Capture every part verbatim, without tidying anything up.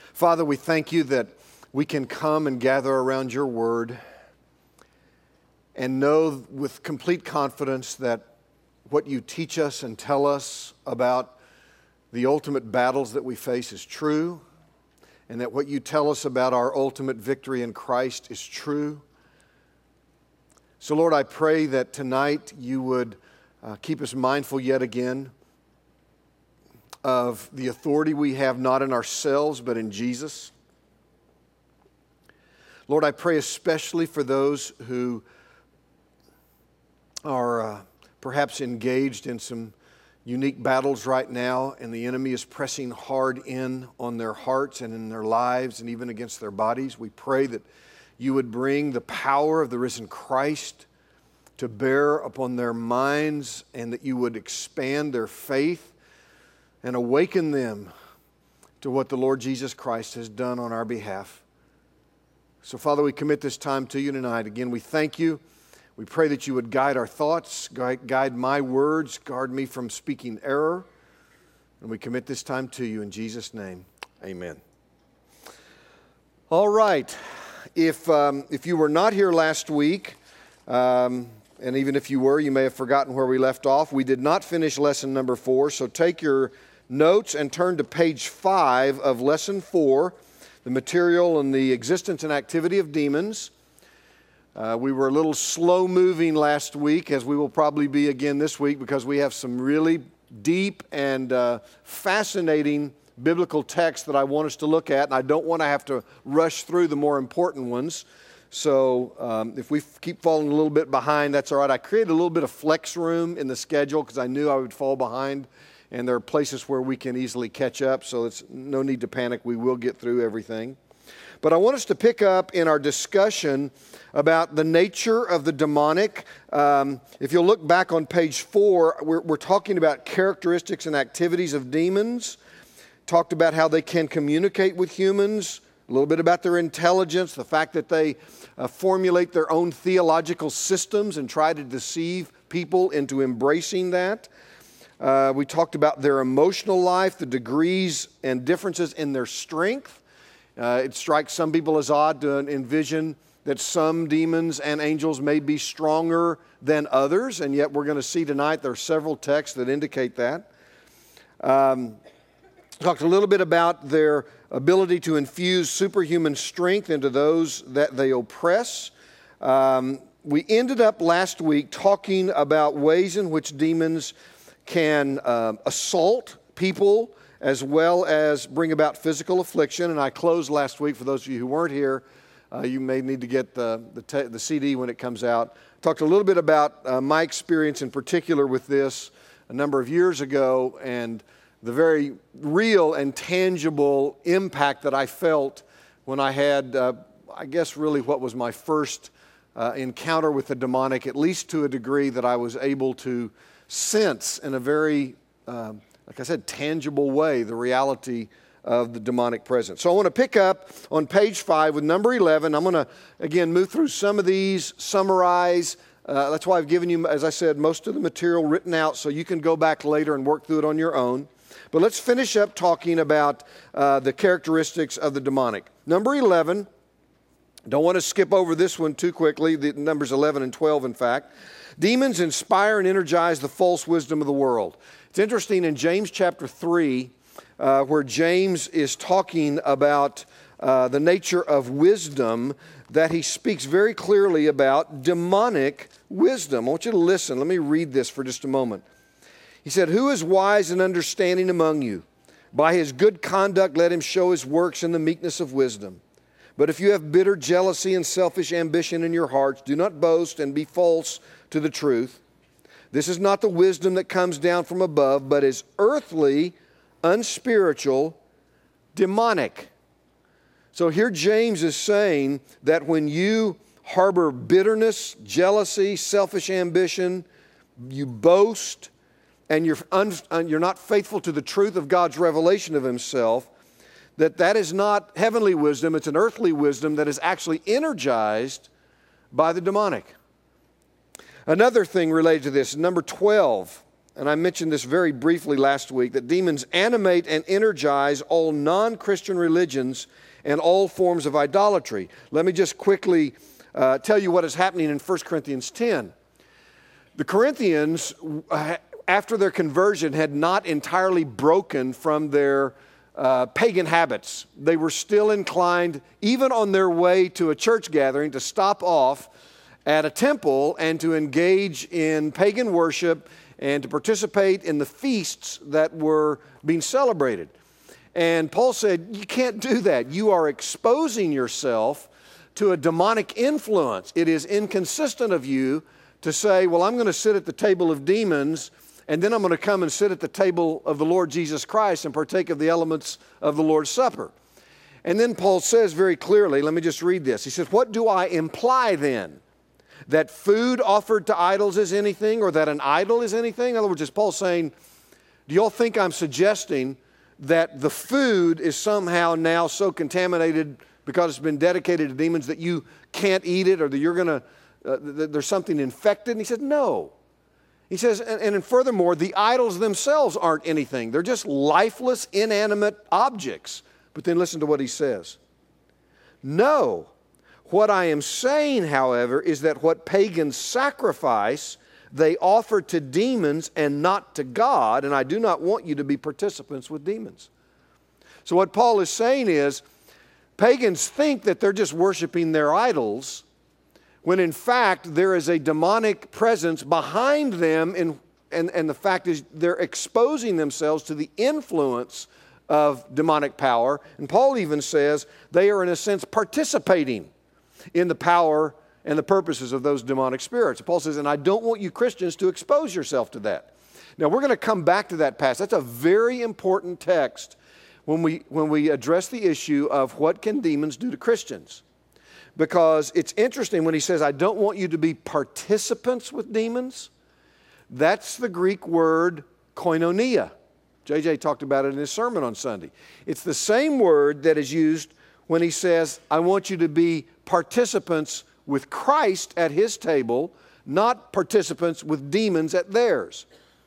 Father, we thank you that we can come and gather around your word and know with complete confidence that what you teach us and tell us about the ultimate battles that we face is true, and that what you tell us about our ultimate victory in Christ is true. So, Lord, I pray that tonight you would uh, keep us mindful yet again of the authority we have not in ourselves but in Jesus. Lord, I pray especially for those who are uh, perhaps engaged in some unique battles right now, and the enemy is pressing hard in on their hearts and in their lives and even against their bodies. We pray that you would bring the power of the risen Christ to bear upon their minds, and that you would expand their faith and awaken them to what the Lord Jesus Christ has done on our behalf. So, Father, we commit this time to you tonight. Again, we thank you. We pray that you would guide our thoughts, guide, guide my words, guard me from speaking error. And we commit this time to you in Jesus' name. Amen. All right. If, um, if you were not here last week, um, and even if you were, you may have forgotten where we left off. We did not finish lesson number four, so take your notes and turn to page five of lesson four, the material on the existence and activity of demons. Uh, we were a little slow-moving last week, as we will probably be again this week, because we have some really deep and uh, fascinating biblical texts that I want us to look at, and I don't want to have to rush through the more important ones. So um, if we f- keep falling a little bit behind, that's all right. I created a little bit of flex room in the schedule because I knew I would fall behind, and there are places where we can easily catch up, so it's no need to panic. We will get through everything. But I want us to pick up in our discussion about the nature of the demonic. Um, if you'll look back on page four, we're, we're talking about characteristics and activities of demons. Talked about how they can communicate with humans, a little bit about their intelligence, the fact that they uh, formulate their own theological systems and try to deceive people into embracing that. Uh, we talked about their emotional life, the degrees and differences in their strength. Uh, it strikes some people as odd to envision that some demons and angels may be stronger than others, and yet we're going to see tonight there are several texts that indicate that. Um, talked a little bit about their ability to infuse superhuman strength into those that they oppress. Um, we ended up last week talking about ways in which demons can uh, assault people as well as bring about physical affliction. And I closed last week, for those of you who weren't here, uh, you may need to get the, the, te- the C D when it comes out. Talked a little bit about uh, my experience in particular with this a number of years ago, and the very real and tangible impact that I felt when I had, uh, I guess really what was my first uh, encounter with the demonic, at least to a degree that I was able to sense in a very uh, like I said, tangible way, the reality of the demonic presence. So I want to pick up on page five with number eleven. I'm going to, again, move through some of these, summarize. Uh, that's why I've given you, as I said, most of the material written out so you can go back later and work through it on your own. But let's finish up talking about uh, the characteristics of the demonic. Number eleven, don't want to skip over this one too quickly, the numbers eleven and twelve, in fact. Demons inspire and energize the false wisdom of the world. It's interesting in James chapter three, uh, where James is talking about uh, the nature of wisdom, that he speaks very clearly about demonic wisdom. I want you to listen. Let me read this for just a moment. He said, "Who is wise and understanding among you? By his good conduct let him show his works in the meekness of wisdom. But if you have bitter jealousy and selfish ambition in your hearts, do not boast and be false to the truth. This is not the wisdom that comes down from above, but is earthly, unspiritual, demonic." So here James is saying that when you harbor bitterness, jealousy, selfish ambition, you boast, and you're, un, you're not faithful to the truth of God's revelation of himself, that that is not heavenly wisdom, it's an earthly wisdom that is actually energized by the demonic. Another thing related to this, number twelve, and I mentioned this very briefly last week, that demons animate and energize all non-Christian religions and all forms of idolatry. Let me just quickly uh, tell you what is happening in First Corinthians ten. The Corinthians, uh, after their conversion, had not entirely broken from their uh, pagan habits. They were still inclined, even on their way to a church gathering, to stop off at a temple and to engage in pagan worship and to participate in the feasts that were being celebrated. And Paul said, you can't do that. You are exposing yourself to a demonic influence. It is inconsistent of you to say, well, I'm going to sit at the table of demons, and then I'm going to come and sit at the table of the Lord Jesus Christ and partake of the elements of the Lord's Supper. And then Paul says very clearly, let me just read this. He says, what do I imply then? That food offered to idols is anything, or that an idol is anything? In other words, is Paul saying, do you all think I'm suggesting that the food is somehow now so contaminated because it's been dedicated to demons that you can't eat it, or that you're going to, uh, that there's something infected? And he said, no. He says, and, and furthermore, the idols themselves aren't anything. They're just lifeless, inanimate objects. But then listen to what he says. No. What I am saying, however, is that what pagans sacrifice, they offer to demons and not to God, and I do not want you to be participants with demons. So what Paul is saying is, pagans think that they're just worshiping their idols, when in fact there is a demonic presence behind them, in, and, and the fact is they're exposing themselves to the influence of demonic power. And Paul even says they are in a sense participating in the power and the purposes of those demonic spirits. Paul says, and I don't want you Christians to expose yourself to that. Now, we're going to come back to that passage. That's a very important text when we, when we address the issue of what can demons do to Christians. Because it's interesting when he says, I don't want you to be participants with demons. That's the Greek word koinonia. J J talked about it in his sermon on Sunday. It's the same word that is used when he says, I want you to be participants with Christ at his table, not participants with demons at theirs.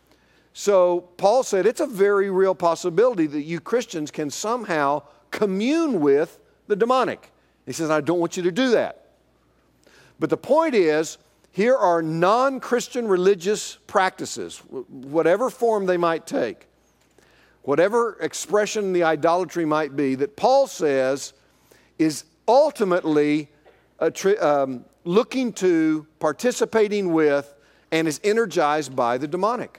So Paul said it's a very real possibility that you Christians can somehow commune with the demonic. He says, I don't want you to do that. But the point is, here are non-Christian religious practices, whatever form they might take, whatever expression the idolatry might be, that Paul says is ultimately a tri- um, looking to, participating with, and is energized by the demonic.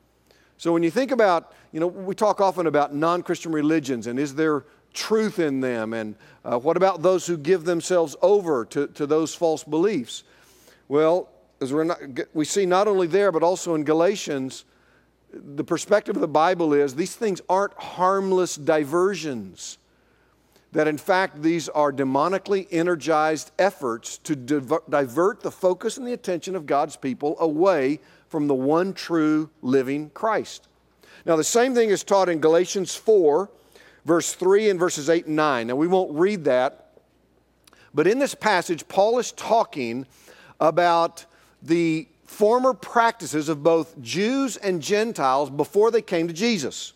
So when you think about, you know, we talk often about non-Christian religions, and is there truth in them, and uh, what about those who give themselves over to, to those false beliefs? Well, as we're not, we see not only there, but also in Galatians, the perspective of the Bible is these things aren't harmless diversions. That in fact these are demonically energized efforts to diver- divert the focus and the attention of God's people away from the one true living Christ. Now the same thing is taught in Galatians four, verse three and verses eight and nine. Now we won't read that, but in this passage Paul is talking about the former practices of both Jews and Gentiles before they came to Jesus.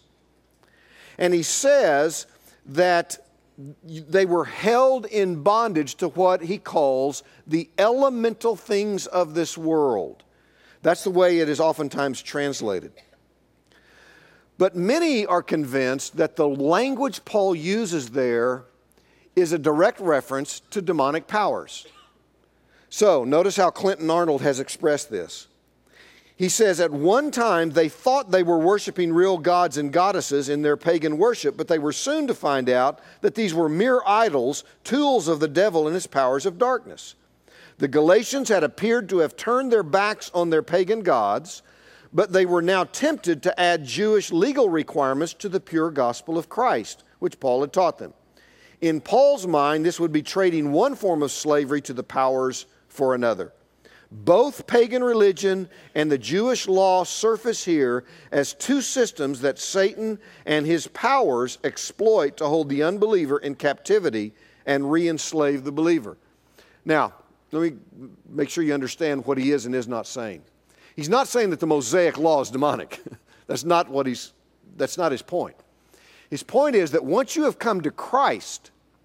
And he says that they were held in bondage to what he calls the elemental things of this world. That's the way it is oftentimes translated. But many are convinced that the language Paul uses there is a direct reference to demonic powers. So, notice how Clinton Arnold has expressed this. He says, at one time they thought they were worshiping real gods and goddesses in their pagan worship, but they were soon to find out that these were mere idols, tools of the devil and his powers of darkness. The Galatians had appeared to have turned their backs on their pagan gods, but they were now tempted to add Jewish legal requirements to the pure gospel of Christ, which Paul had taught them. In Paul's mind, this would be trading one form of slavery to the powers for another. Both pagan religion and the Jewish law surface here as two systems that Satan and his powers exploit to hold the unbeliever in captivity and re-enslave the believer. Now, let me make sure you understand what he is and is not saying. He's not saying that the Mosaic law is demonic. That's not what he's, that's not his point. His point is that once you have come to Christ,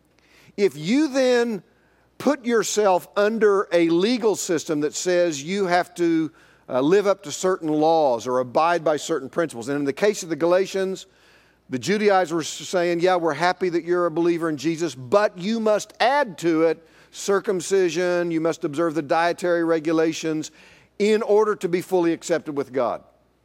if you then put yourself under a legal system that says you have to uh, live up to certain laws or abide by certain principles, and in the case of the Galatians, the Judaizers were saying, yeah, we're happy that you're a believer in Jesus, but you must add to it circumcision, you must observe the dietary regulations in order to be fully accepted with God.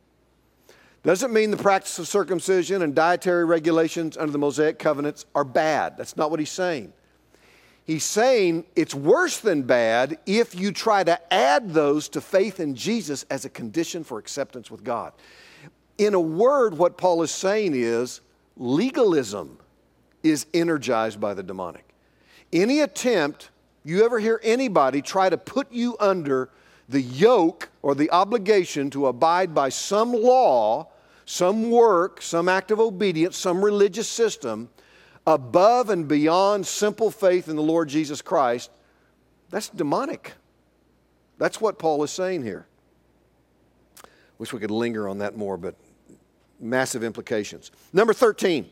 Doesn't mean the practice of circumcision and dietary regulations under the Mosaic covenants are bad. That's not what he's saying. He's saying it's worse than bad if you try to add those to faith in Jesus as a condition for acceptance with God. In a word, what Paul is saying is legalism is energized by the demonic. Any attempt, you ever hear anybody try to put you under the yoke or the obligation to abide by some law, some work, some act of obedience, some religious system above and beyond simple faith in the Lord Jesus Christ, that's demonic. That's what Paul is saying here. Wish we could linger on that more, but massive implications. Number thirteen,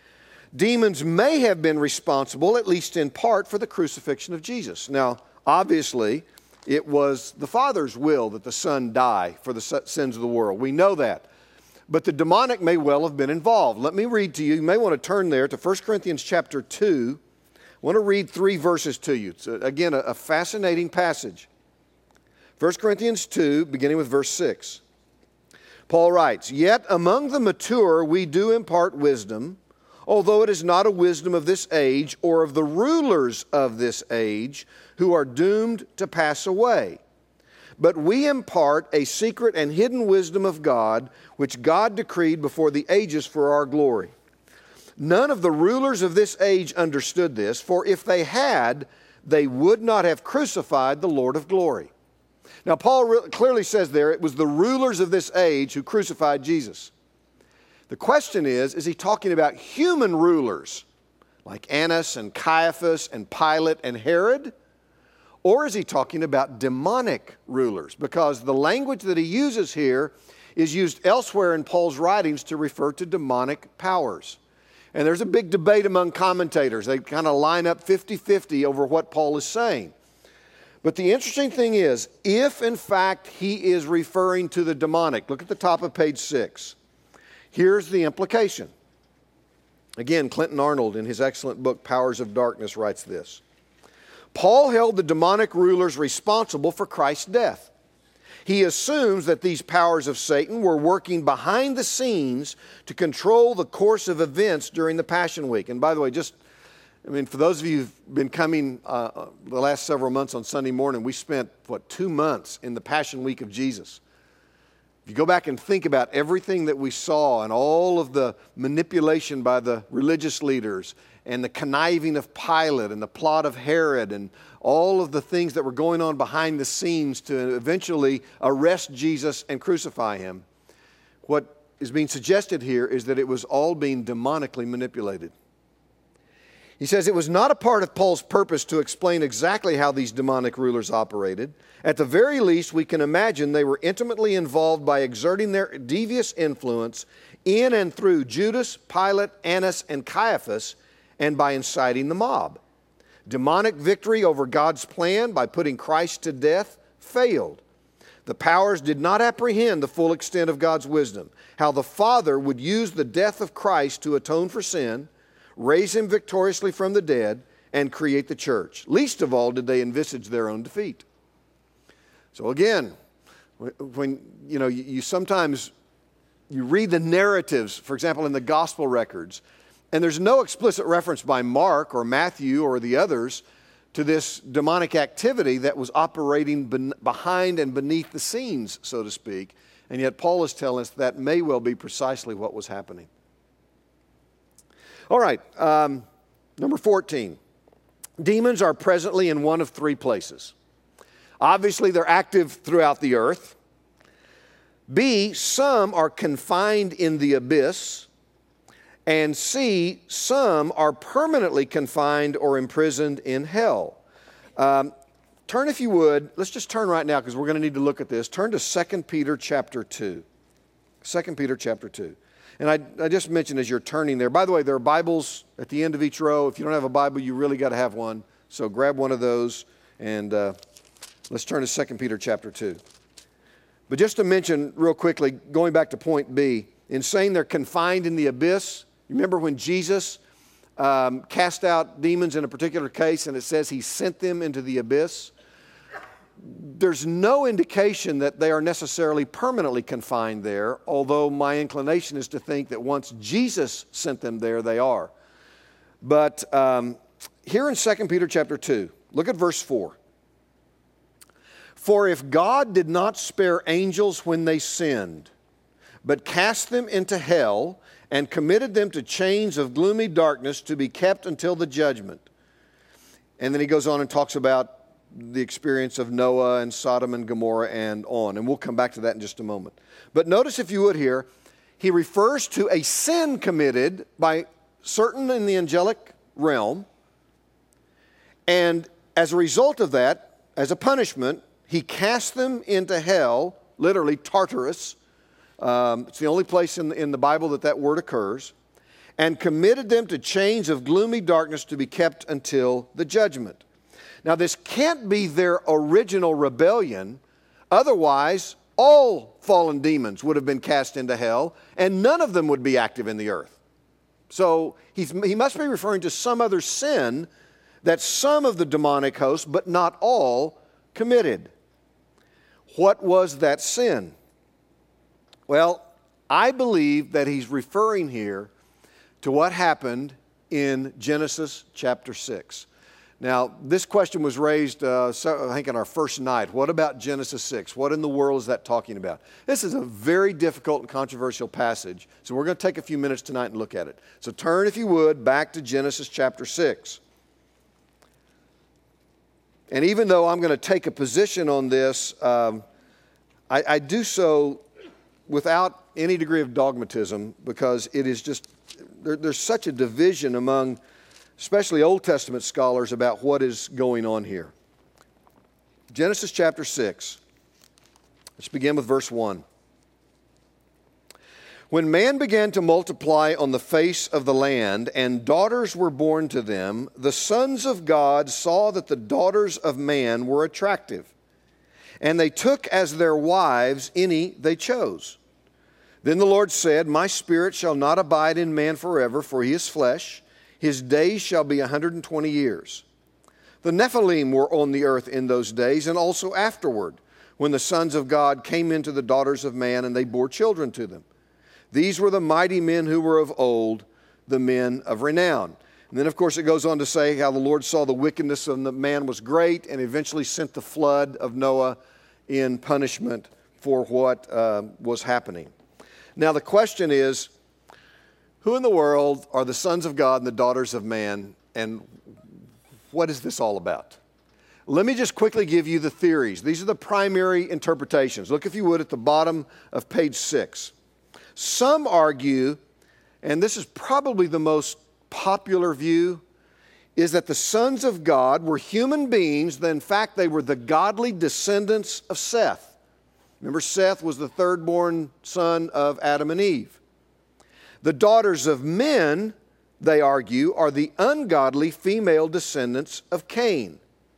demons may have been responsible, at least in part, for the crucifixion of Jesus. Now, obviously, it was the Father's will that the Son die for the sins of the world. We know that. But the demonic may well have been involved. Let me read to you. You may want to turn there to First Corinthians chapter two. I want to read three verses to you. It's, a, again, a, a fascinating passage. First Corinthians two, beginning with verse six. Paul writes, "Yet among the mature we do impart wisdom, although it is not a wisdom of this age or of the rulers of this age who are doomed to pass away. But we impart a secret and hidden wisdom of God, which God decreed before the ages for our glory. None of the rulers of this age understood this, for if they had, they would not have crucified the Lord of glory." Now, Paul re- clearly says there it was the rulers of this age who crucified Jesus. The question is, is he talking about human rulers like Annas and Caiaphas and Pilate and Herod? Or is he talking about demonic rulers? Because the language that he uses here is used elsewhere in Paul's writings to refer to demonic powers. And there's a big debate among commentators. They kind of line up fifty-fifty over what Paul is saying. But the interesting thing is, if in fact he is referring to the demonic, look at the top of page six. Here's the implication. Again, Clinton Arnold, in his excellent book, Powers of Darkness, writes this. Paul held the demonic rulers responsible for Christ's death. He assumes that these powers of Satan were working behind the scenes to control the course of events during the Passion Week. And by the way, just, I mean, for those of you who've been coming uh, the last several months on Sunday morning, we spent, what, two months in the Passion Week of Jesus. If you go back and think about everything that we saw and all of the manipulation by the religious leaders and the conniving of Pilate and the plot of Herod and all of the things that were going on behind the scenes to eventually arrest Jesus and crucify him, what is being suggested here is that it was all being demonically manipulated. He says it was not a part of Paul's purpose to explain exactly how these demonic rulers operated. At the very least, we can imagine they were intimately involved by exerting their devious influence in and through Judas, Pilate, Annas, and Caiaphas, and by inciting the mob. Demonic victory over God's plan by putting Christ to death failed. The powers did not apprehend the full extent of God's wisdom, how the Father would use the death of Christ to atone for sin, raise him victoriously from the dead, and create the church. Least of all did they envisage their own defeat. So again, when you know you, you sometimes you read the narratives, for example, in the gospel records, and there's no explicit reference by Mark or Matthew or the others to this demonic activity that was operating ben- behind and beneath the scenes, so to speak. And yet Paul is telling us that may well be precisely what was happening. All right, um, number fourteen. Demons are presently in one of three places. Obviously, they're active throughout the earth. B, some are confined in the abyss. And C, some are permanently confined or imprisoned in hell. Um, turn, if you would, let's just turn right now because we're going to need to look at this. Turn to Second Peter chapter two. Second Peter chapter two. And I, I just mentioned as you're turning there, by the way, there are Bibles at the end of each row. If you don't have a Bible, you really got to have one. So grab one of those and uh, let's turn to Second Peter chapter two. But just to mention real quickly, going back to point B, in saying they're confined in the abyss, remember when Jesus um, cast out demons in a particular case and it says he sent them into the abyss? There's no indication that they are necessarily permanently confined there, although my inclination is to think that once Jesus sent them there, they are. But um, here in Second Peter chapter two, look at verse four. For if God did not spare angels when they sinned, but cast them into hell and committed them to chains of gloomy darkness to be kept until the judgment. And then he goes on and talks about the experience of Noah and Sodom and Gomorrah and on. And we'll come back to that in just a moment. But notice, if you would here, he refers to a sin committed by certain in the angelic realm. And as a result of that, as a punishment, he cast them into hell, literally Tartarus. Um, it's the only place in the, in the Bible that that word occurs. And committed them to chains of gloomy darkness to be kept until the judgment. Now, this can't be their original rebellion. Otherwise, all fallen demons would have been cast into hell, and none of them would be active in the earth. So he's, he must be referring to some other sin that some of the demonic hosts, but not all, committed. What was that sin? Well, I believe that he's referring here to what happened in Genesis chapter six. Now, this question was raised, uh, so, I think, on our first night. What about Genesis six? What in the world is that talking about? This is a very difficult and controversial passage, so we're going to take a few minutes tonight and look at it. So turn, if you would, back to Genesis chapter six. And even though I'm going to take a position on this, um, I, I do so without any degree of dogmatism, because it is just, there, there's such a division among especially Old Testament scholars about what is going on here. Genesis chapter six. Let's begin with verse one. When man began to multiply on the face of the land, and daughters were born to them, the sons of God saw that the daughters of man were attractive, and they took as their wives any they chose. Then the Lord said, My spirit shall not abide in man forever, for he is flesh. His days shall be a hundred and twenty years. The Nephilim were on the earth in those days, and also afterward, when the sons of God came into the daughters of man, and they bore children to them. These were the mighty men who were of old, the men of renown. And then, of course, it goes on to say how the Lord saw the wickedness of the man was great, and eventually sent the flood of Noah in punishment for what uh, was happening. Now, the question is, who in the world are the sons of God and the daughters of man, and what is this all about? Let me just quickly give you the theories. These are the primary interpretations. Look, if you would, at the bottom of page six. Some argue, and this is probably the most popular view, is that the sons of God were human beings, that in fact they were the godly descendants of Seth. Remember, Seth was the third-born son of Adam and Eve. The daughters of men, they argue, are the ungodly female descendants of Cain.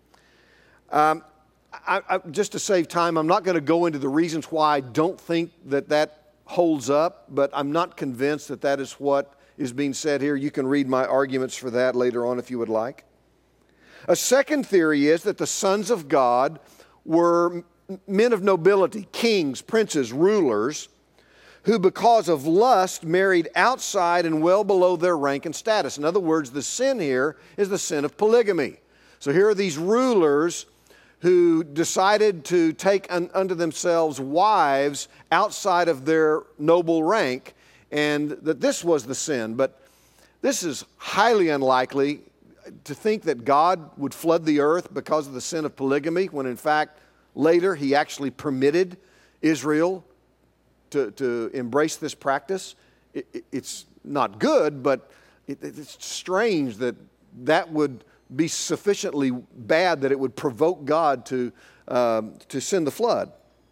Um, I, I, just to save time, I'm not going to go into the reasons why I don't think that that holds up, but I'm not convinced that that is what is being said here. You can read my arguments for that later on if you would like. A second theory is that the sons of God were men of nobility, kings, princes, rulers, who because of lust married outside and well below their rank and status. In other words, the sin here is the sin of polygamy. So here are these rulers who decided to take un- unto themselves wives outside of their noble rank, and that this was the sin. But this is highly unlikely, to think that God would flood the earth because of the sin of polygamy, when in fact later he actually permitted Israel To, to embrace this practice. It, it, it's not good, but it, it's strange that that would be sufficiently bad that it would provoke God to, um, to send the flood.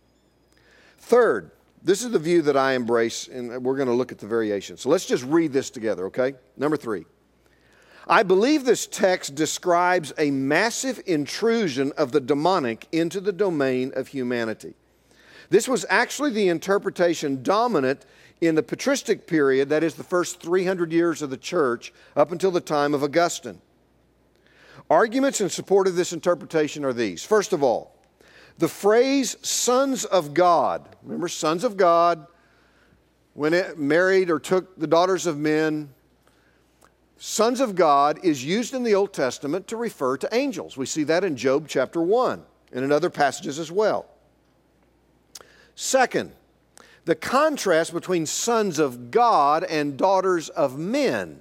Third, this is the view that I embrace, and we're going to look at the variations. So let's just read this together, okay? Number three. I believe this text describes a massive intrusion of the demonic into the domain of humanity. This was actually the interpretation dominant in the patristic period, that is the first three hundred years of the church, up until the time of Augustine. Arguments in support of this interpretation are these. First of all, the phrase sons of God, remember sons of God, when it married or took the daughters of men, sons of God is used in the Old Testament to refer to angels. We see that in Job chapter one and in other passages as well. Second, the contrast between sons of God and daughters of men.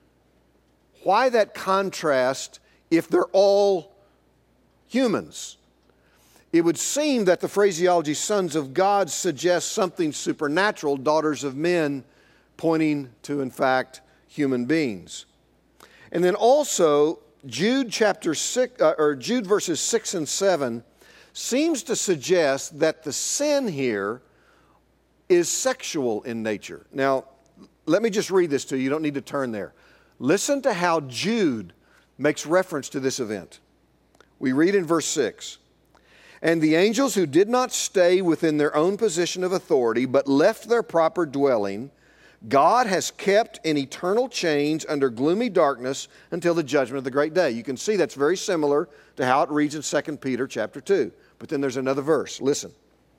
Why that contrast if they're all humans? It would seem that the phraseology sons of God suggests something supernatural, daughters of men pointing to, in fact, human beings. And then also, Jude chapter six, uh, or Jude verses six and seven seems to suggest that the sin here is sexual in nature. Now, let me just read this to you. You don't need to turn there. Listen to how Jude makes reference to this event. We read in verse six, "And the angels who did not stay within their own position of authority, but left their proper dwelling, God has kept in eternal chains under gloomy darkness until the judgment of the great day." You can see that's very similar to how it reads in Second Peter chapter two. But then there's another verse. Listen.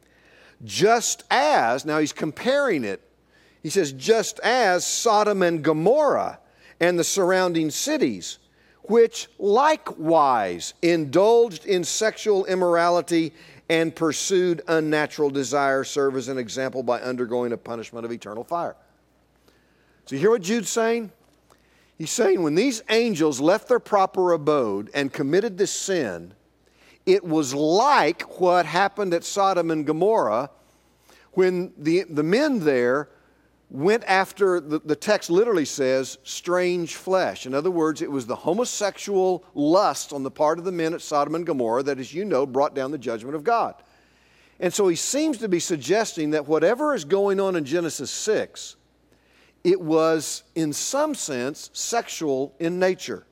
Just as, now he's comparing it. He says, just as Sodom and Gomorrah and the surrounding cities, which likewise indulged in sexual immorality and pursued unnatural desire, serve as an example by undergoing a punishment of eternal fire. So you hear what Jude's saying? He's saying when these angels left their proper abode and committed this sin, it was like what happened at Sodom and Gomorrah when the, the men there went after, the, the text literally says, strange flesh. In other words, it was the homosexual lust on the part of the men at Sodom and Gomorrah that, as you know, brought down the judgment of God. And so he seems to be suggesting that whatever is going on in Genesis six, it was, in some sense, sexual in nature.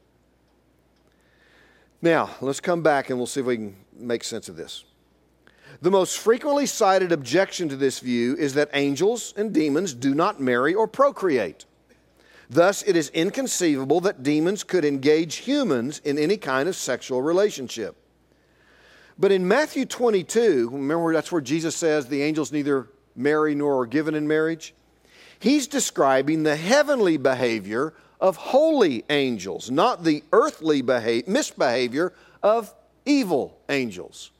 Now, let's come back and we'll see if we can make sense of this. The most frequently cited objection to this view is that angels and demons do not marry or procreate. Thus, it is inconceivable that demons could engage humans in any kind of sexual relationship. But in Matthew twenty-two, remember that's where Jesus says the angels neither marry nor are given in marriage? He's describing the heavenly behavior of holy angels, not the earthly behavior, misbehavior of evil angels.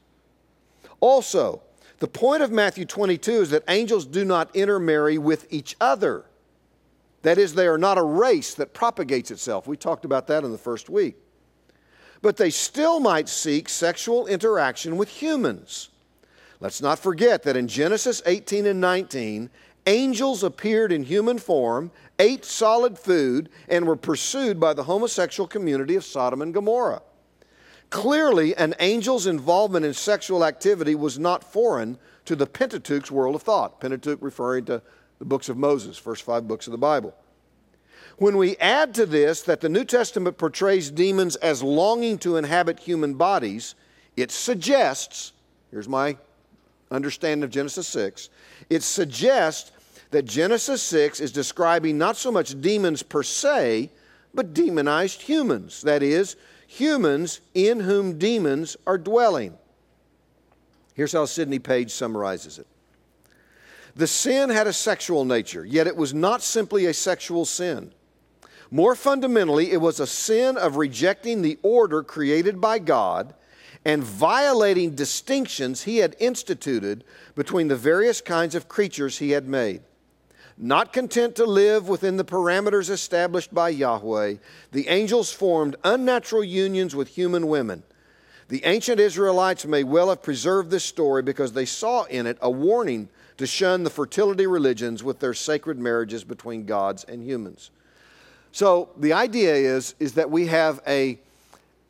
Also, the point of Matthew twenty-two is that angels do not intermarry with each other. That is, they are not a race that propagates itself. We talked about that in the first week. But they still might seek sexual interaction with humans. Let's not forget that in Genesis eighteen and nineteen, angels appeared in human form, ate solid food, and were pursued by the homosexual community of Sodom and Gomorrah. Clearly, an angel's involvement in sexual activity was not foreign to the Pentateuch's world of thought. Pentateuch referring to the books of Moses, first five books of the Bible. When we add to this that the New Testament portrays demons as longing to inhabit human bodies, it suggests, here's my understanding of Genesis six, it suggests that Genesis six is describing not so much demons per se, but demonized humans. That is, humans in whom demons are dwelling. Here's how Sidney Page summarizes it. The sin had a sexual nature, yet it was not simply a sexual sin. More fundamentally, it was a sin of rejecting the order created by God and violating distinctions he had instituted between the various kinds of creatures he had made. Not content to live within the parameters established by Yahweh, the angels formed unnatural unions with human women. The ancient Israelites may well have preserved this story because they saw in it a warning to shun the fertility religions with their sacred marriages between gods and humans. So the idea is, is that we have a,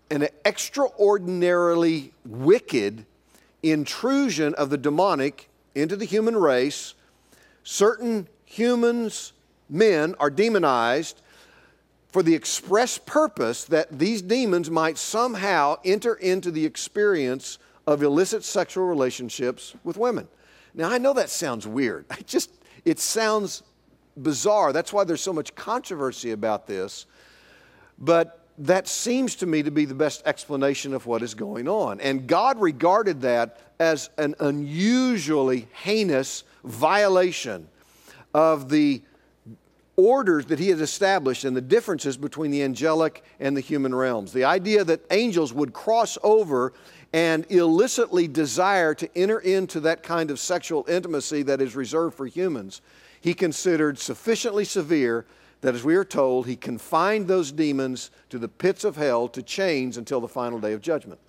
an extraordinarily wicked intrusion of the demonic into the human race. Certain humans, men, are demonized for the express purpose that these demons might somehow enter into the experience of illicit sexual relationships with women. Now, I know that sounds weird. I just, it sounds bizarre. That's why there's so much controversy about this. But that seems to me to be the best explanation of what is going on. And God regarded that as an unusually heinous violation of the orders that he had established and the differences between the angelic and the human realms. The idea that angels would cross over and illicitly desire to enter into that kind of sexual intimacy that is reserved for humans, he considered sufficiently severe that, as we are told, he confined those demons to the pits of hell, to chains, until the final day of judgment.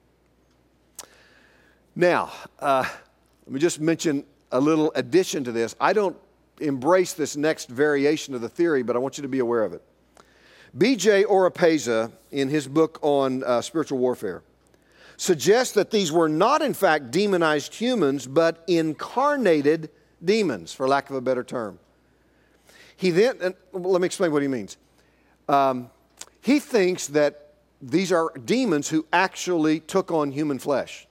Now, uh, let me just mention a little addition to this. I don't embrace this next variation of the theory, but I want you to be aware of it. B J Oropeza, in his book on uh, spiritual warfare, suggests that these were not, in fact, demonized humans, but incarnated demons, for lack of a better term. He then, and let me explain what he means. Um, he thinks that these are demons who actually took on human flesh.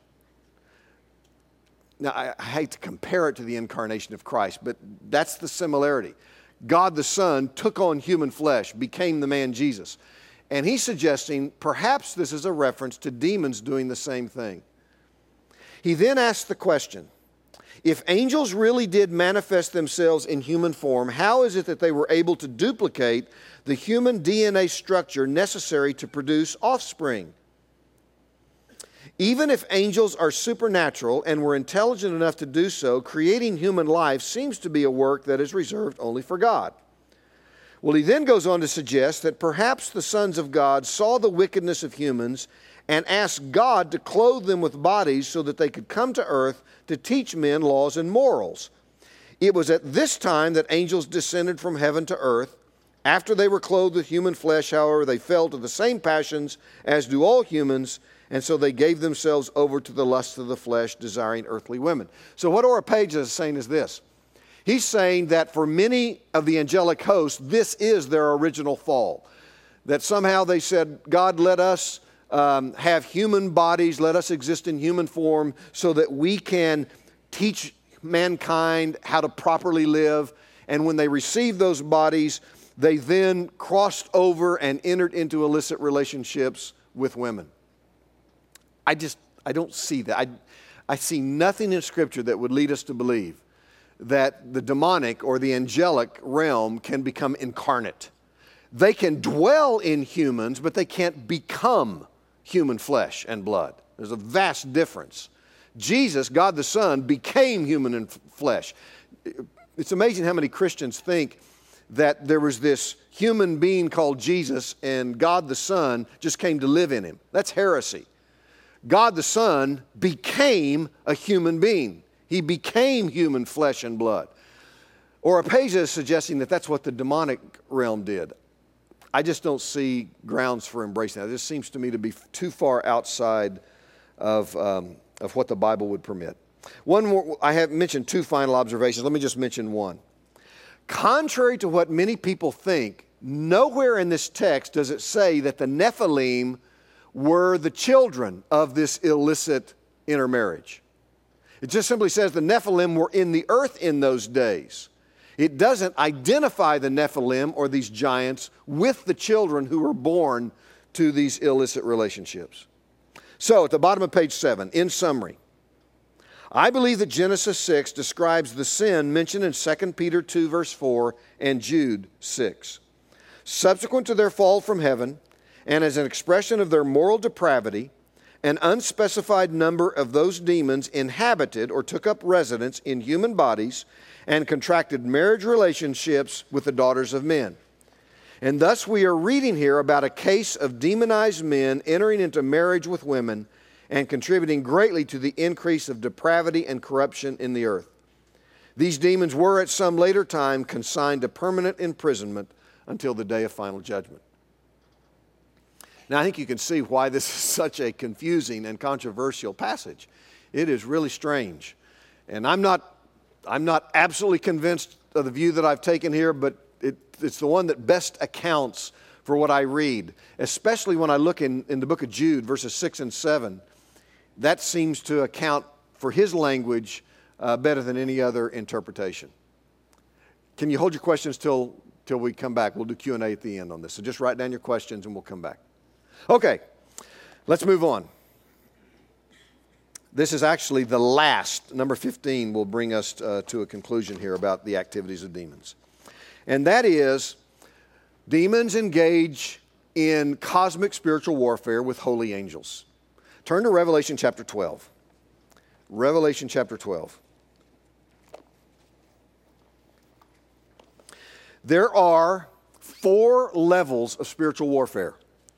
Now, I, I hate to compare it to the incarnation of Christ, but that's the similarity. God the Son took on human flesh, became the man Jesus. And he's suggesting perhaps this is a reference to demons doing the same thing. He then asks the question, if angels really did manifest themselves in human form, how is it that they were able to duplicate the human D N A structure necessary to produce offspring? Even if angels are supernatural and were intelligent enough to do so, creating human life seems to be a work that is reserved only for God. Well, he then goes on to suggest that perhaps the sons of God saw the wickedness of humans and asked God to clothe them with bodies so that they could come to earth to teach men laws and morals. It was at this time that angels descended from heaven to earth. After they were clothed with human flesh, however, they fell to the same passions as do all humans, and so they gave themselves over to the lust of the flesh, desiring earthly women. So what Oropeza is saying is this. He's saying that for many of the angelic hosts, this is their original fall. That somehow they said, God, let us um, have human bodies, let us exist in human form so that we can teach mankind how to properly live. And when they received those bodies, they then crossed over and entered into illicit relationships with women. I just, I don't see that. I, I see nothing in Scripture that would lead us to believe that the demonic or the angelic realm can become incarnate. They can dwell in humans, but they can't become human flesh and blood. There's a vast difference. Jesus, God the Son, became human in flesh. It's amazing how many Christians think that there was this human being called Jesus and God the Son just came to live in him. That's heresy. God the Son became a human being. He became human flesh and blood. Oropeza is suggesting that that's what the demonic realm did. I just don't see grounds for embracing that. This seems to me to be too far outside of, um, of what the Bible would permit. One more, I have mentioned two final observations. Let me just mention one. Contrary to what many people think, nowhere in this text does it say that the Nephilim were the children of this illicit intermarriage. It just simply says the Nephilim were in the earth in those days. It doesn't identify the Nephilim or these giants with the children who were born to these illicit relationships. So at the bottom of page seven, in summary, I believe that Genesis six describes the sin mentioned in Second Peter two verse four and Jude six. Subsequent to their fall from heaven, and as an expression of their moral depravity, an unspecified number of those demons inhabited or took up residence in human bodies and contracted marriage relationships with the daughters of men. And thus we are reading here about a case of demonized men entering into marriage with women and contributing greatly to the increase of depravity and corruption in the earth. These demons were at some later time consigned to permanent imprisonment until the day of final judgment. Now, I think you can see why this is such a confusing and controversial passage. It is really strange. And I'm not, I'm not absolutely convinced of the view that I've taken here, but it, it's the one that best accounts for what I read, especially when I look in, in the book of Jude, verses six and seven. That seems to account for his language uh, better than any other interpretation. Can you hold your questions till, till we come back? We'll do Q and A at the end on this. So just write down your questions and we'll come back. Okay, let's move on. This is actually the last, number fifteen will bring us uh, to a conclusion here about the activities of demons. And that is, demons engage in cosmic spiritual warfare with holy angels. Turn to Revelation chapter twelve. Revelation chapter twelve. There are four levels of spiritual warfare.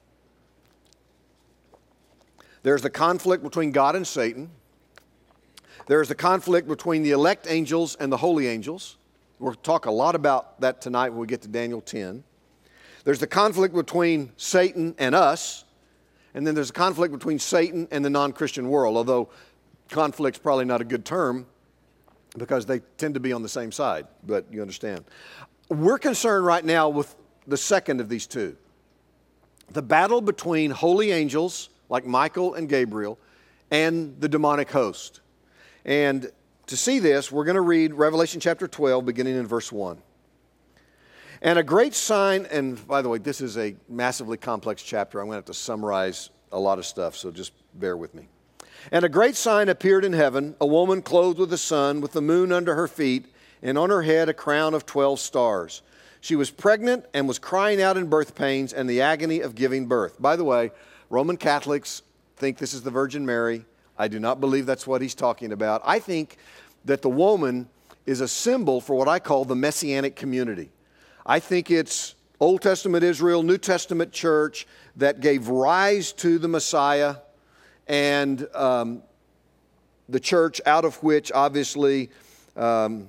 There's the conflict between God and Satan. There's the conflict between the elect angels and the holy angels. We'll talk a lot about that tonight when we get to Daniel ten. There's the conflict between Satan and us. And then there's a conflict between Satan and the non-Christian world, although conflict's probably not a good term because they tend to be on the same side, but you understand. We're concerned right now with the second of these two. The battle between holy angels like Michael and Gabriel and the demonic host. And to see this, we're going to read Revelation chapter twelve, beginning in verse one. And a great sign, and by the way, this is a massively complex chapter. I'm going to have to summarize a lot of stuff, so just bear with me. And a great sign appeared in heaven, a woman clothed with the sun, with the moon under her feet, and on her head a crown of twelve stars. She was pregnant and was crying out in birth pains and the agony of giving birth. By the way, Roman Catholics think this is the Virgin Mary. I do not believe that's what he's talking about. I think that the woman is a symbol for what I call the Messianic community. I think it's Old Testament Israel, New Testament church that gave rise to the Messiah, and um, the church out of which, obviously, um,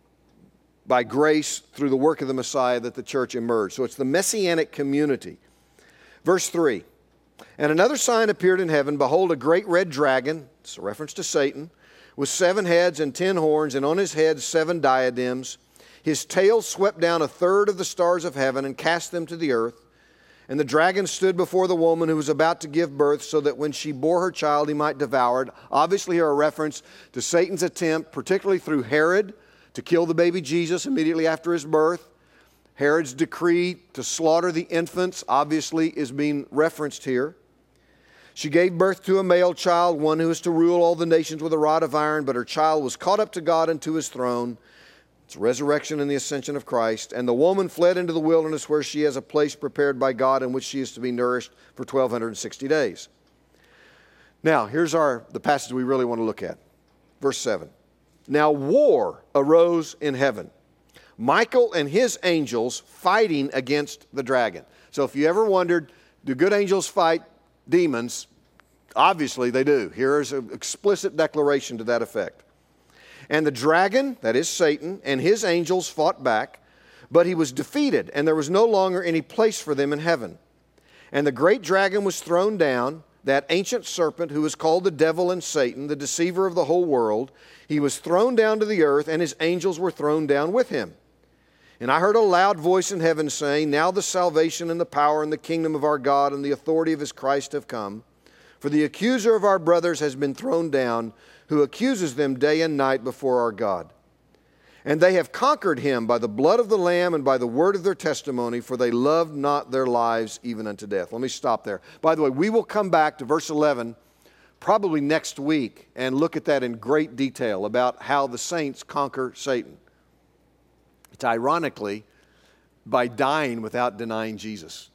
by grace through the work of the Messiah, that the church emerged. So it's the Messianic community. Verse three. And another sign appeared in heaven. Behold, a great red dragon, it's a reference to Satan, with seven heads and ten horns, and on his head seven diadems. His tail swept down a third of the stars of heaven and cast them to the earth. And the dragon stood before the woman who was about to give birth, so that when she bore her child, he might devour it. Obviously, here a reference to Satan's attempt, particularly through Herod, to kill the baby Jesus immediately after his birth. Herod's decree to slaughter the infants obviously is being referenced here. She gave birth to a male child, one who is to rule all the nations with a rod of iron, but her child was caught up to God and to his throne. It's resurrection and the ascension of Christ. And the woman fled into the wilderness, where she has a place prepared by God in which she is to be nourished for twelve sixty days. Now, here's our the passage we really want to look at. Verse seven. Now war arose in heaven, Michael and his angels fighting against the dragon. So if you ever wondered, do good angels fight demons? Obviously they do. Here is an explicit declaration to that effect. And the dragon, that is Satan, and his angels fought back, but he was defeated, and there was no longer any place for them in heaven. And the great dragon was thrown down, that ancient serpent who is called the devil and Satan, the deceiver of the whole world. He was thrown down to the earth, and his angels were thrown down with him. And I heard a loud voice in heaven saying, Now the salvation and the power and the kingdom of our God and the authority of his Christ have come. For the accuser of our brothers has been thrown down, who accuses them day and night before our God. And they have conquered him by the blood of the Lamb and by the word of their testimony, for they loved not their lives even unto death. Let me stop there. By the way, we will come back to verse eleven probably next week and look at that in great detail about how the saints conquer Satan. It's ironically by dying without denying Jesus.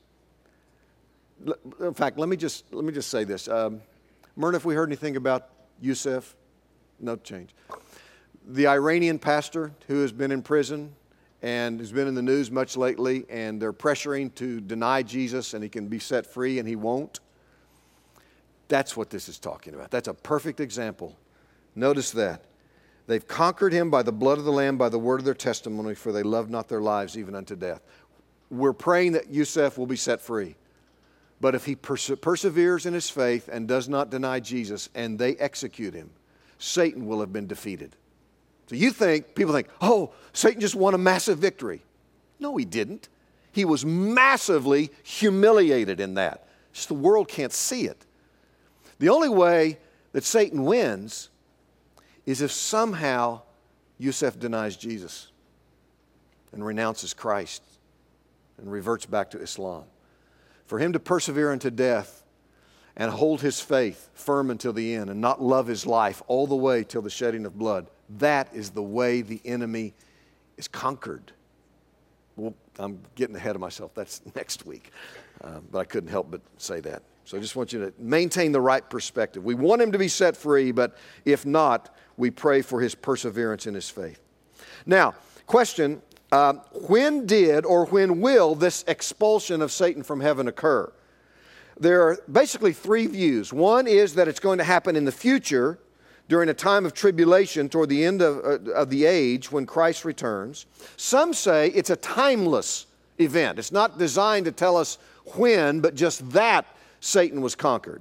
In fact, let me just, let me just say this. Um, Myrna, if we heard anything about Yusuf, no change. The Iranian pastor who has been in prison and has been in the news much lately, and they're pressuring to deny Jesus and he can be set free, and he won't. That's what this is talking about. That's a perfect example. Notice that. They've conquered him by the blood of the Lamb, by the word of their testimony, for they loved not their lives even unto death. We're praying that Yusuf will be set free. But if he perse- perseveres in his faith and does not deny Jesus and they execute him, Satan will have been defeated. So you think, people think, oh, Satan just won a massive victory. No, he didn't. He was massively humiliated in that. Just the world can't see it. The only way that Satan wins is if somehow Yusuf denies Jesus and renounces Christ and reverts back to Islam. For him to persevere unto death and hold his faith firm until the end and not love his life all the way till the shedding of blood, that is the way the enemy is conquered. Well, I'm getting ahead of myself. That's next week. Uh, but I couldn't help but say that. So I just want you to maintain the right perspective. We want him to be set free, but if not, we pray for his perseverance in his faith. Now, question, uh, when did or when will this expulsion of Satan from heaven occur? There are basically three views. One is that it's going to happen in the future during a time of tribulation toward the end of, uh, of the age when Christ returns. Some say it's a timeless event. It's not designed to tell us when, but just that Satan was conquered.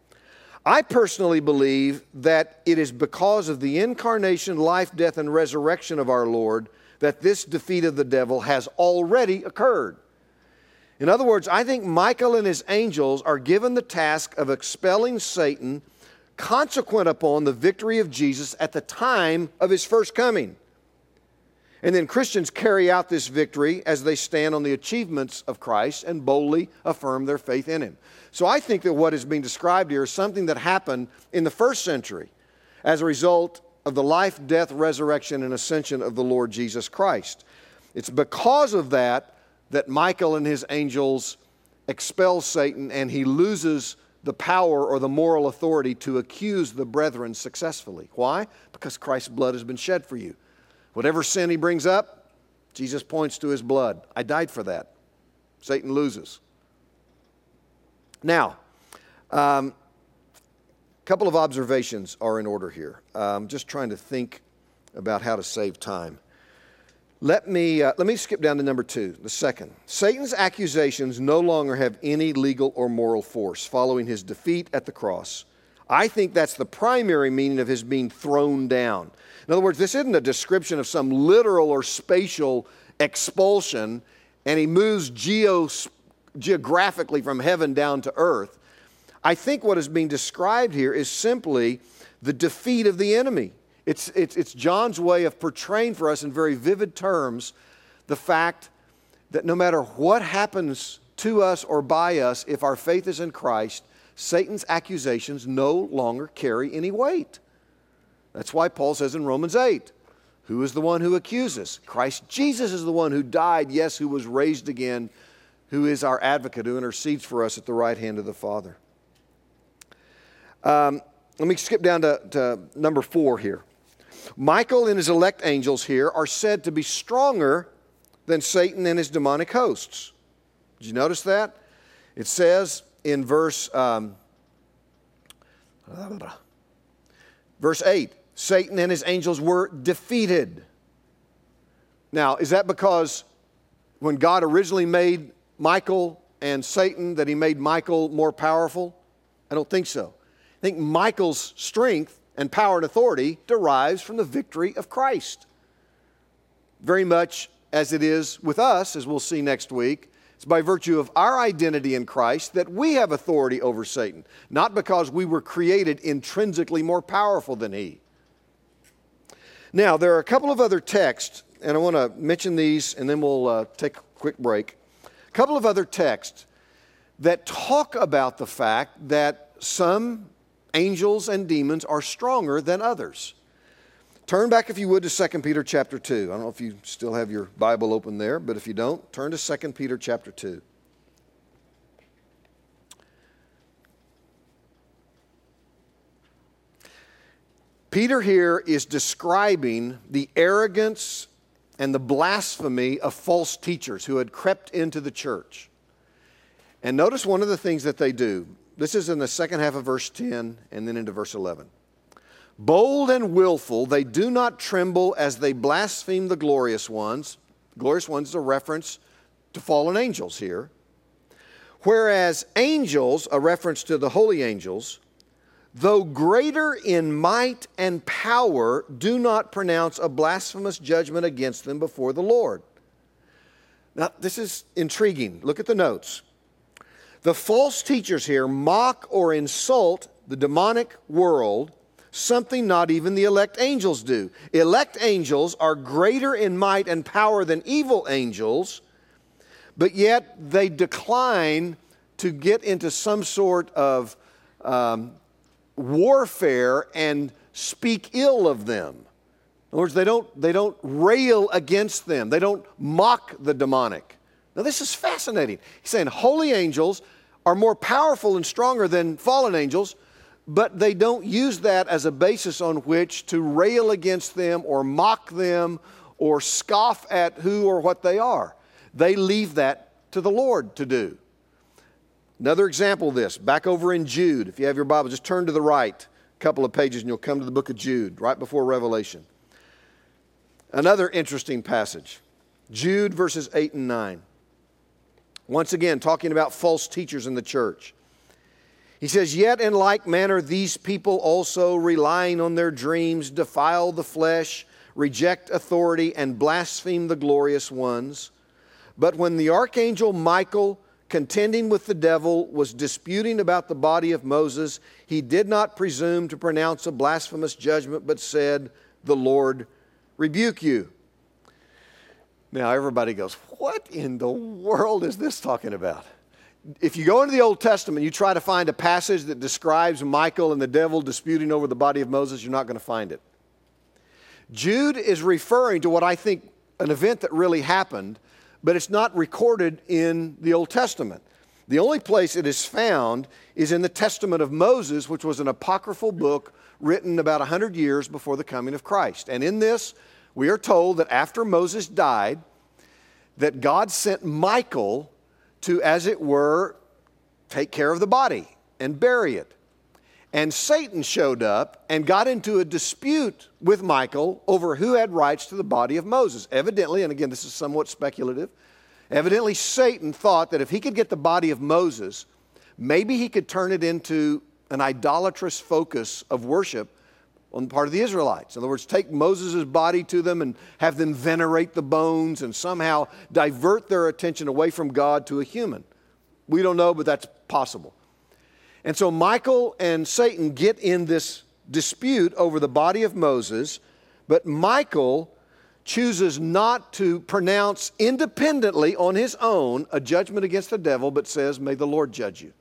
I personally believe that it is because of the incarnation, life, death, and resurrection of our Lord that this defeat of the devil has already occurred. In other words, I think Michael and his angels are given the task of expelling Satan consequent upon the victory of Jesus at the time of his first coming. And then Christians carry out this victory as they stand on the achievements of Christ and boldly affirm their faith in him. So I think that what is being described here is something that happened in the first century as a result of the life, death, resurrection, and ascension of the Lord Jesus Christ. It's because of that that Michael and his angels expel Satan and he loses the power or the moral authority to accuse the brethren successfully. Why? Because Christ's blood has been shed for you. Whatever sin he brings up, Jesus points to his blood. I died for that. Satan loses. Now, um, a couple of observations are in order here. I'm just trying to think about how to save time. Let me, uh, let me skip down to number two, the second. Satan's accusations no longer have any legal or moral force following his defeat at the cross. I think that's the primary meaning of his being thrown down. In other words, this isn't a description of some literal or spatial expulsion, and he moves geo, geographically from heaven down to earth. I think what is being described here is simply the defeat of the enemy. It's, it's, it's John's way of portraying for us in very vivid terms the fact that no matter what happens to us or by us, if our faith is in Christ, Satan's accusations no longer carry any weight. That's why Paul says in Romans eight, who is the one who accuses? Christ Jesus is the one who died, yes, who was raised again, who is our advocate, who intercedes for us at the right hand of the Father. Um, let me skip down to, to number four here. Michael and his elect angels here are said to be stronger than Satan and his demonic hosts. Did you notice that? It says in verse, um, verse eight, Satan and his angels were defeated. Now, is that because when God originally made Michael and Satan that he made Michael more powerful? I don't think so. I think Michael's strength and power and authority derives from the victory of Christ. Very much as it is with us, as we'll see next week. It's by virtue of our identity in Christ that we have authority over Satan, not because we were created intrinsically more powerful than he. Now, there are a couple of other texts, and I want to mention these, and then we'll uh, take a quick break. A couple of other texts that talk about the fact that some angels and demons are stronger than others. Turn back, if you would, to Second Peter chapter two. I don't know if you still have your Bible open there, but if you don't, turn to Second Peter chapter two. Peter here is describing the arrogance and the blasphemy of false teachers who had crept into the church. And notice one of the things that they do. This is in the second half of verse ten and then into verse eleven. Bold and willful, they do not tremble as they blaspheme the glorious ones. Glorious ones is a reference to fallen angels here. Whereas angels, a reference to the holy angels, though greater in might and power, do not pronounce a blasphemous judgment against them before the Lord. Now, this is intriguing. Look at the notes. The false teachers here mock or insult the demonic world, something not even the elect angels do. Elect angels are greater in might and power than evil angels, but yet they decline to get into some sort of um, warfare and speak ill of them. In other words, they don't, they don't rail against them. They don't mock the demonic. Now, this is fascinating. He's saying holy angels are more powerful and stronger than fallen angels, but they don't use that as a basis on which to rail against them or mock them or scoff at who or what they are. They leave that to the Lord to do. Another example of this, back over in Jude. If you have your Bible, just turn to the right a couple of pages and you'll come to the book of Jude, right before Revelation. Another interesting passage, Jude verses eight and nine. Once again, talking about false teachers in the church. He says, "Yet in like manner these people also, relying on their dreams, defile the flesh, reject authority, and blaspheme the glorious ones. But when the archangel Michael, contending with the devil, was disputing about the body of Moses, he did not presume to pronounce a blasphemous judgment, but said, 'The Lord rebuke you.'" Now everybody goes, what in the world is this talking about? If you go into the Old Testament, you try to find a passage that describes Michael and the devil disputing over the body of Moses, you're not going to find it. Jude is referring to what I think an event that really happened, but it's not recorded in the Old Testament. The only place it is found is in the Testament of Moses, which was an apocryphal book written about one hundred years before the coming of Christ. And in this, we are told that after Moses died, that God sent Michael to, as it were, take care of the body and bury it. And Satan showed up and got into a dispute with Michael over who had rights to the body of Moses. Evidently, and again, this is somewhat speculative, evidently Satan thought that if he could get the body of Moses, maybe he could turn it into an idolatrous focus of worship on the part of the Israelites. In other words, take Moses' body to them and have them venerate the bones and somehow divert their attention away from God to a human. We don't know, but that's possible. And so Michael and Satan get in this dispute over the body of Moses, but Michael chooses not to pronounce independently on his own a judgment against the devil, but says, "May the Lord judge you."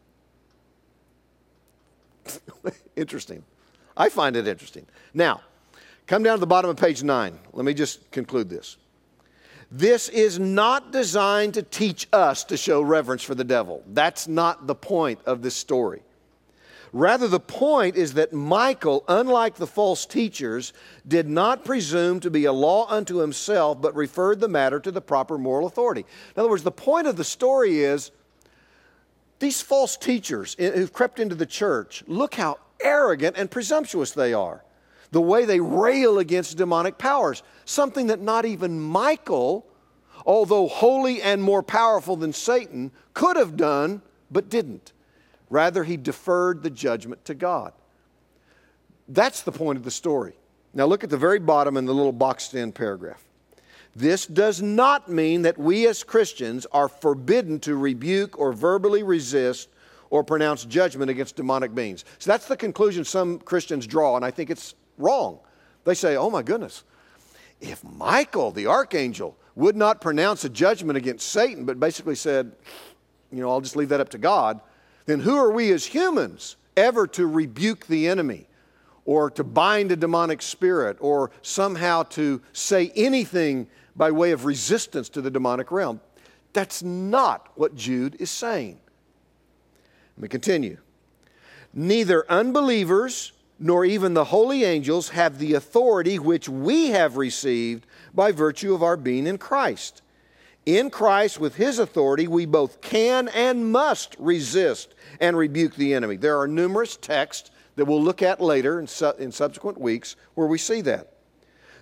Interesting. I find it interesting. Now, come down to the bottom of page nine. Let me just conclude this. This is not designed to teach us to show reverence for the devil. That's not the point of this story. Rather, the point is that Michael, unlike the false teachers, did not presume to be a law unto himself, but referred the matter to the proper moral authority. In other words, the point of the story is these false teachers who've crept into the church, look how arrogant and presumptuous they are. The way they rail against demonic powers, something that not even Michael, although holy and more powerful than Satan, could have done, but didn't. Rather, he deferred the judgment to God. That's the point of the story. Now look at the very bottom in the little boxed-in paragraph. This does not mean that we as Christians are forbidden to rebuke or verbally resist or pronounce judgment against demonic beings. So that's the conclusion some Christians draw, and I think it's wrong. They say, oh my goodness, if Michael, the archangel, would not pronounce a judgment against Satan, but basically said, you know, I'll just leave that up to God, then who are we as humans ever to rebuke the enemy or to bind a demonic spirit or somehow to say anything by way of resistance to the demonic realm? That's not what Jude is saying. Let me continue. Neither unbelievers nor even the holy angels have the authority which we have received by virtue of our being in Christ. In Christ, with His authority, we both can and must resist and rebuke the enemy. There are numerous texts that we'll look at later in, su- in subsequent weeks where we see that.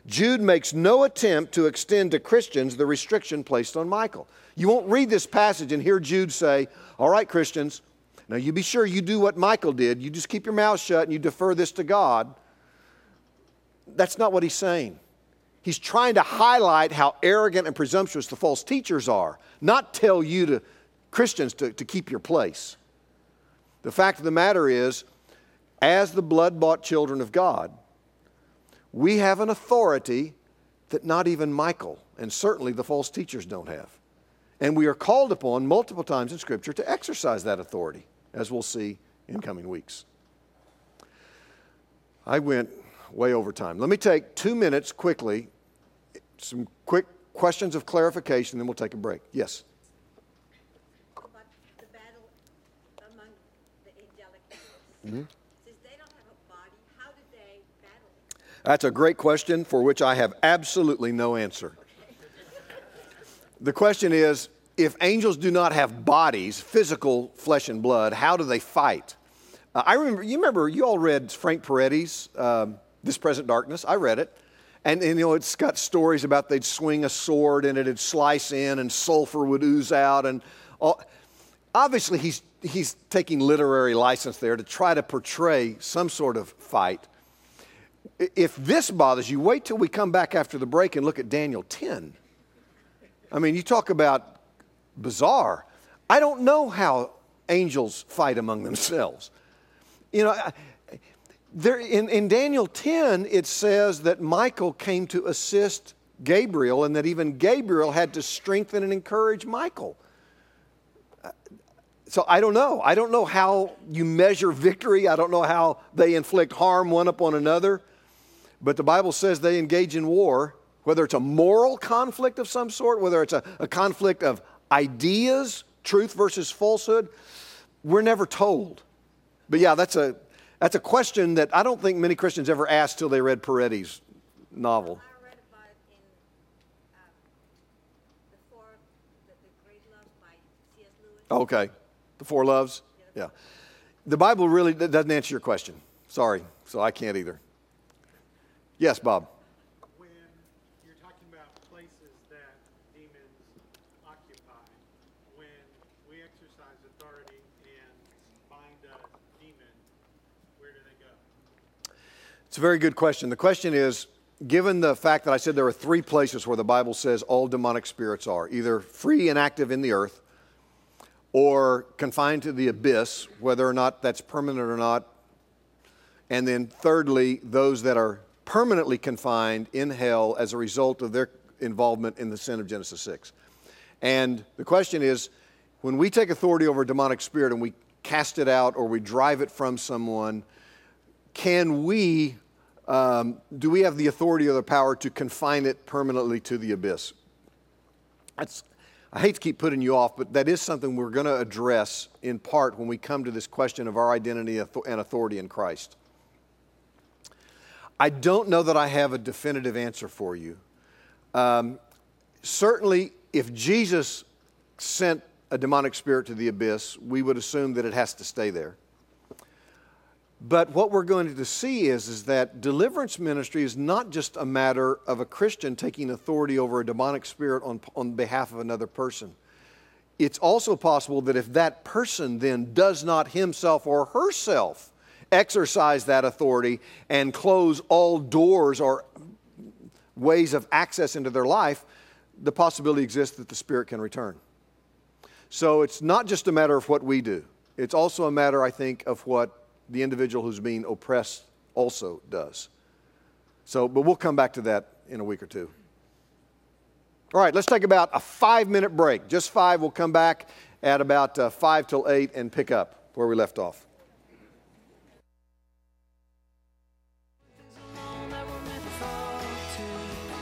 Jude makes no attempt to extend to Christians the restriction placed on Michael. You won't read this passage and hear Jude say, all right, Christians, now you be sure you do what Michael did. You just keep your mouth shut and you defer this to God. That's not what he's saying. He's trying to highlight how arrogant and presumptuous the false teachers are, not tell you to Christians to, to keep your place. The fact of the matter is, as the blood-bought children of God, we have an authority that not even Michael and certainly the false teachers don't have. And we are called upon multiple times in Scripture to exercise that authority, as we'll see in coming weeks. I went way over time. Let me take two minutes quickly, some quick questions of clarification, then we'll take a break. Yes? About the battle among the angelic beings. Mm-hmm. Since they don't have a body, how do they battle? That's a great question for which I have absolutely no answer. The question is, if angels do not have bodies, physical flesh and blood, how do they fight? Uh, I remember, you remember, you all read Frank Peretti's um, This Present Darkness. I read it. And, and, you know, it's got stories about they'd swing a sword and it'd slice in and sulfur would ooze out. And all. Obviously, he's, he's taking literary license there to try to portray some sort of fight. If this bothers you, wait till we come back after the break and look at Daniel ten. I mean, you talk about bizarre. I don't know how angels fight among themselves. You know, there, in, in Daniel ten, it says that Michael came to assist Gabriel and that even Gabriel had to strengthen and encourage Michael. So I don't know. I don't know how you measure victory. I don't know how they inflict harm one upon another. But the Bible says they engage in war, whether it's a moral conflict of some sort, whether it's a, a conflict of ideas, truth versus falsehood. We're never told. But yeah, that's a that's a question that I don't think many Christians ever asked till they read Peretti's novel. I read about it in um, the four, the, the Great Love by C S Lewis. Okay, the Four Loves. Yeah, the Bible really doesn't answer your question. Sorry, so I can't either. Yes, Bob. When you're talking about places that demons occupy, when we exercise authority and bind a demon, where do they go? It's a very good question. The question is, given the fact that I said there are three places where the Bible says all demonic spirits are, either free and active in the earth, or confined to the abyss, whether or not that's permanent or not, and then thirdly, those that are permanently confined in hell as a result of their involvement in the sin of Genesis six. And the question is, when we take authority over a demonic spirit and we cast it out or we drive it from someone, can we, um, do we have the authority or the power to confine it permanently to the abyss? That's, I hate to keep putting you off, but that is something we're going to address in part when we come to this question of our identity and authority in Christ. I don't know that I have a definitive answer for you. Um, certainly, if Jesus sent a demonic spirit to the abyss, we would assume that it has to stay there. But what we're going to see is, is that deliverance ministry is not just a matter of a Christian taking authority over a demonic spirit on, on behalf of another person. It's also possible that if that person then does not himself or herself exercise that authority and close all doors or ways of access into their life, the possibility exists that the spirit can return. So it's not just a matter of what we do. It's also a matter, I think, of what the individual who's being oppressed also does. So, but we'll come back to that in a week or two. All right, let's take about a five-minute break. Just five. We'll come back at about uh, five till eight and pick up where we left off.